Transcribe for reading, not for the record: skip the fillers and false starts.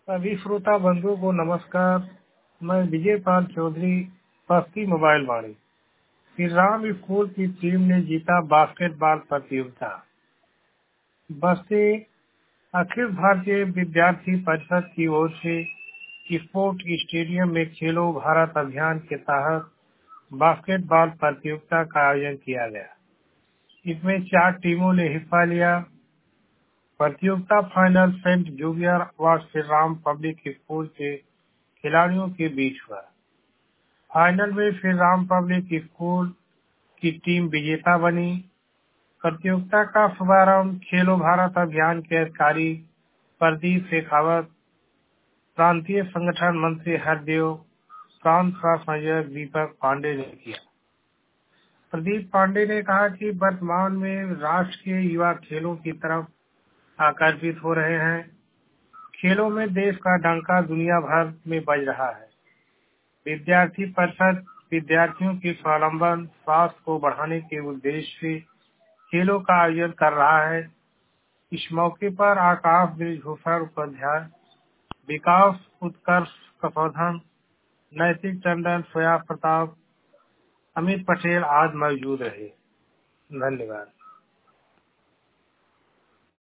सभी श्रोता बंधुओं को नमस्कार। मैं विजय पाल चौधरी, बस्ती मोबाइल वाणी। श्री राम स्कूल की टीम ने जीता बास्केटबॉल प्रतियोगिता। बस्ती अखिल भारतीय विद्यार्थी परिषद की ओर से स्पोर्ट स्टेडियम में खेलो भारत अभियान के तहत बास्केटबॉल प्रतियोगिता का आयोजन किया गया। इसमें 4 टीमों ने हिस्सा लिया। प्रतियोगिता फाइनल सेंट जूवियर व श्री राम पब्लिक स्कूल के खिलाड़ियों के बीच हुआ। फाइनल में श्री राम पब्लिक स्कूल की टीम विजेता बनी। प्रतियोगिता का शुभारंभ खेलो भारत अभियान के अधिकारी प्रदीप शेखावत, प्रांतीय संगठन मंत्री हरदेव, प्रांत का संयोजक दीपक पांडे ने किया। प्रदीप पांडे ने कहा कि वर्तमान में राष्ट्र के युवा खेलों की तरफ आकर्षित हो रहे हैं। खेलों में देश का डंका दुनिया भर में बज रहा है। विद्यार्थी परिषद विद्यार्थियों के स्वावलंबन स्वास्थ्य को बढ़ाने के उद्देश्य से खेलों का आयोजन कर रहा है। इस मौके पर आकाश ब्रिजभूषण उपाध्याय, विकास उत्कर्ष कपौधन, नैतिक टंडन, सोया प्रताप, अमित पटेल आदि मौजूद रहे। धन्यवाद।